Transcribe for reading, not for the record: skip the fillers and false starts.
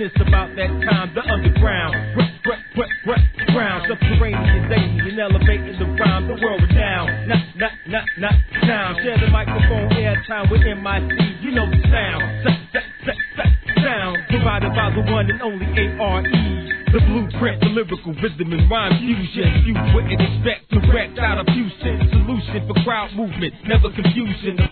reminisce about that time, the underground. Ground, subterranean, alien, elevating the rhyme, the world renowned. Not sound. Share the microphone, airtime with MIC. You know the sound. Sound provided by the one and only ARE. The blueprint, the lyrical rhythm and rhyme fusion. You wouldn't expect direct out of Houston. Solution for crowd movement, never confusion.